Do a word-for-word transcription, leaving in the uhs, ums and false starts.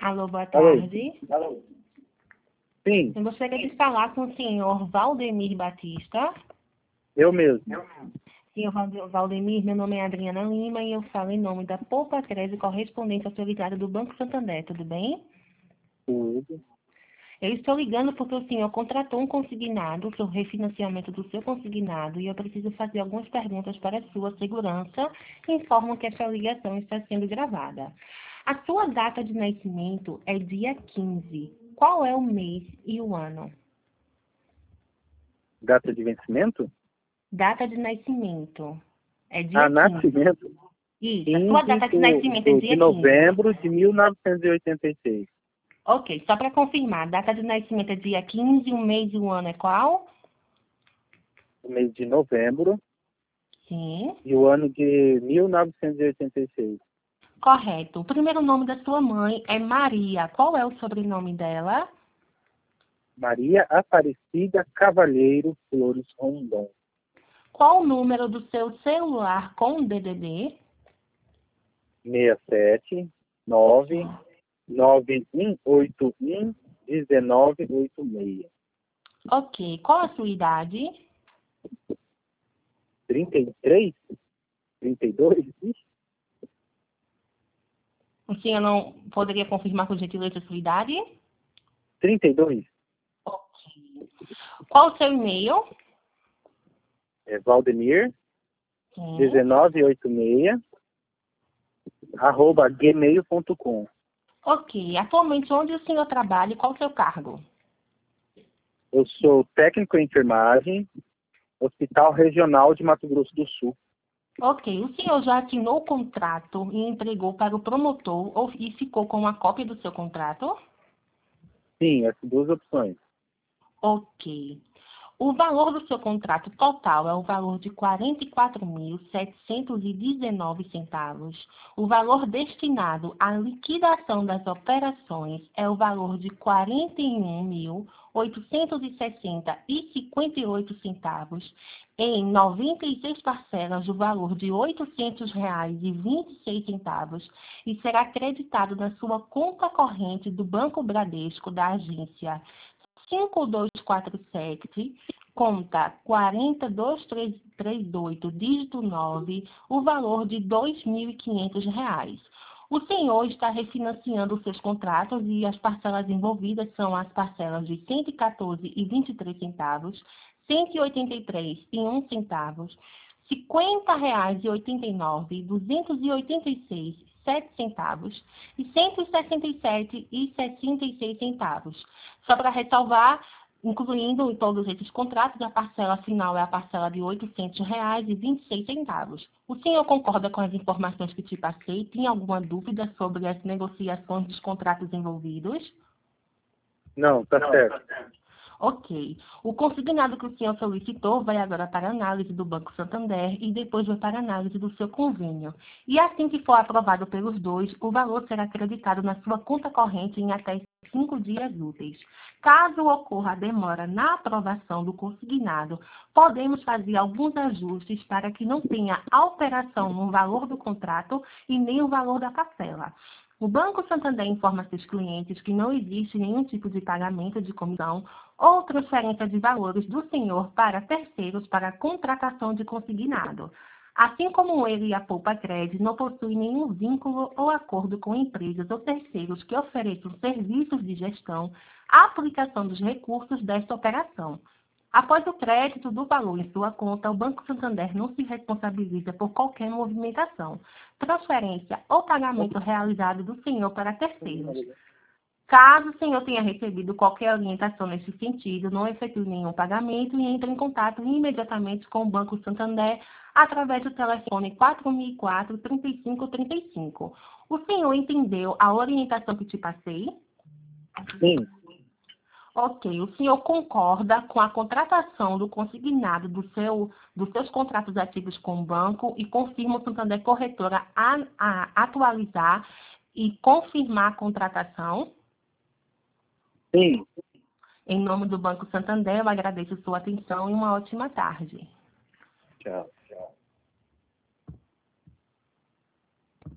Alô, boa Alô? tarde. Alô? Sim, Eu gostaria de falar com o senhor Valdemir Batista. eu mesmo. Senhor Valde- Valdemir, meu nome é Adriana Lima e eu falo em nome da Poupa Crédito correspondente ao seu ligado do Banco Santander, tudo bem? Tudo. Eu estou ligando porque o senhor contratou um consignado para o refinanciamento do seu consignado e eu preciso fazer algumas perguntas para a sua segurança e informo que essa ligação está sendo gravada. A sua data de nascimento é dia quinze. Qual é o mês e o ano? Data de vencimento? Data de nascimento é Ah, dia quinze. nascimento? Isso, a sua quinze data de do, nascimento é do- de dia quinze. novembro de mil novecentos e oitenta e seis. Ok, só para confirmar, a data de nascimento é dia quinze, o mês e o ano é qual? O mês de novembro Sim. e o ano de mil novecentos e oitenta e seis. Correto. O primeiro nome da sua mãe é Maria. Qual é o sobrenome dela? Maria Aparecida Cavalheiro Flores Rondon. Qual o número do seu celular com D D D? seis sete nove nove um oito um um nove oito seis. Ok. Qual a sua idade? trinta e três? trinta e dois? Ixi. O senhor não poderia confirmar com gentileza a sua idade? trinta e dois? Ok. Qual o seu e-mail? É Valdemir Sim. dezenove oitenta e seis arroba gmail ponto com. Ok. Atualmente, onde o senhor trabalha e qual o seu cargo? Eu sou técnico em enfermagem, Hospital Regional de Mato Grosso do Sul. Ok. O senhor já assinou o contrato e entregou para o promotor ou, e ficou com uma cópia do seu contrato? Sim, essas duas opções. Ok. O valor do seu contrato total é o valor de quarenta e quatro mil, setecentos e dezenove centavos. O valor destinado à liquidação das operações é o valor de quarenta e um mil, oitocentos e sessenta e cinquenta e oito centavos em noventa e seis parcelas do valor de oitocentos reais e vinte e seis centavos e será creditado na sua conta corrente do Banco Bradesco da agência cinco dois quatro sete, conta quatro zero dois três três oito, dígito nove, o valor de dois mil e quinhentos reais. O senhor está refinanciando os seus contratos e as parcelas envolvidas são as parcelas de cento e quatorze e vinte e três centavos, cento e oitenta e três e um centavos, cinquenta reais e oitenta e nove, duzentos e oitenta e seis, sete centavos e cento e sessenta e sete e sessenta e seis centavos. Só para ressalvar, incluindo em todos esses contratos, a parcela final é a parcela de oitocentos reais e vinte e seis centavos. O senhor concorda com as informações que te passei? Tem alguma dúvida sobre as negociações dos contratos envolvidos? Não, tá certo. Ok. O consignado que o senhor solicitou vai agora para a análise do Banco Santander e depois vai para a análise do seu convênio. E assim que for aprovado pelos dois, o valor será acreditado na sua conta corrente em até cinco dias úteis. Caso ocorra demora na aprovação do consignado, podemos fazer alguns ajustes para que não tenha alteração no valor do contrato e nem no valor da parcela. O Banco Santander informa seus clientes que não existe nenhum tipo de pagamento de comissão ou transferência de valores do senhor para terceiros para a contratação de consignado. Assim como ele e a Poupa Crédito não possuem nenhum vínculo ou acordo com empresas ou terceiros que ofereçam serviços de gestão, a aplicação dos recursos desta operação. Após o crédito do valor em sua conta, o Banco Santander não se responsabiliza por qualquer movimentação, transferência ou pagamento realizado do senhor para terceiros. Caso o senhor tenha recebido qualquer orientação nesse sentido, não efetue nenhum pagamento e entre em contato imediatamente com o Banco Santander através do telefone quatro mil e quatro, trinta e cinco trinta e cinco. O senhor entendeu a orientação que te passei? Sim, Ok. O senhor concorda com a contratação do consignado do seu, dos seus contratos ativos com o banco e confirma o Santander Corretora a, a atualizar e confirmar a contratação? sim. Em nome do Banco Santander, eu agradeço sua atenção e uma ótima tarde. Tchau.